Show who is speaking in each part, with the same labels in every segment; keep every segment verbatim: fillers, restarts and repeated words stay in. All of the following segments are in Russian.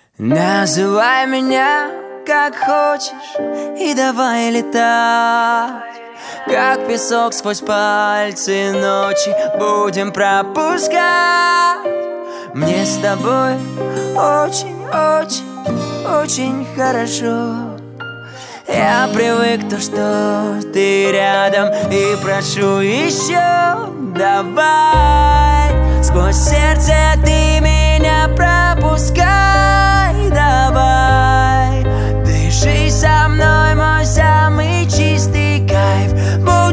Speaker 1: Называй меня как хочешь и давай летать, как песок сквозь пальцы ночи будем пропускать. Мне с тобой очень-очень-очень хорошо. Я привык то, что ты рядом, и прошу еще. Давай, сквозь сердце ты меня пропускай. Давай, дыши со мной, мой самый чистый кайф. Будь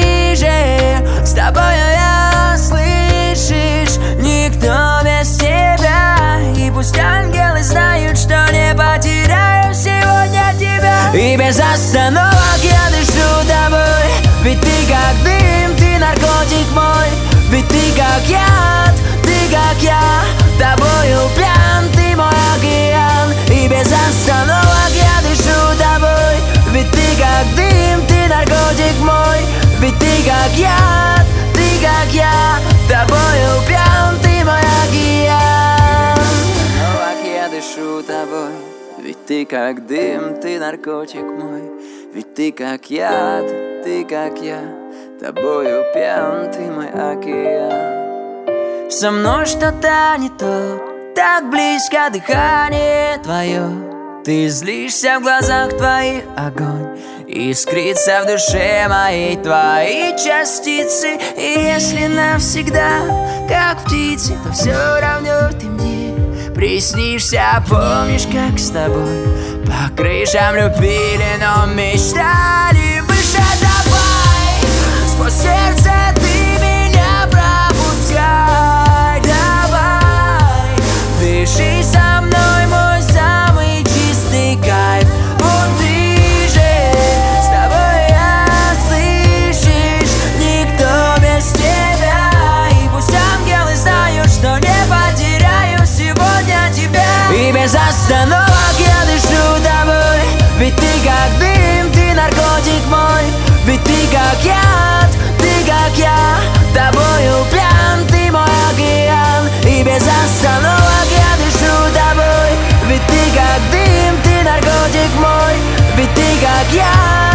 Speaker 1: ближе, с тобою я, слышишь, никто без тебя. И пусть ангелы знают, что не потеряю сегодня тебя. И без остановок я дышу тобой, ведь ты как дым, ты наркотик мой. Ведь ты как яд, ты как я, тобою пьян, ты мой океан. И без остановок я дышу тобой, ведь ты как дым, ты наркотик мой. Ведь ты как яд, ты как я, тобою пьян, ты мой океан. Остановок я дышу тобой, ведь ты как дым, ты наркотик мой. Ведь ты как яд, ты как я, тобою пьян, ты мой океан. Со мной что-то не то, так близко дыхание твое. Ты злишься, в глазах твоих огонь, искрится в душе моей твои частицы. И если навсегда, как птицы, то все равно ты мне приснишься. Помнишь, как с тобой по крышам любили, но мечтали выше. Давай, сквозь сердце ты меня пропускай. Давай, дыши со мной, мой самый чистый кайф. Будь ближе, с тобой я, слышишь, никто без тебя. И пусть ангелы знают, что не потеряю сегодня тебя. И без остановок я дышу тобой, ведь ты как дым, ты наркотик мой. Ведь ты как яд, ты как я, тобою пьян, ты мой океан. И без остановок я дышу тобой, ведь ты как дым, ты наркотик мой. Ведь ты как яд.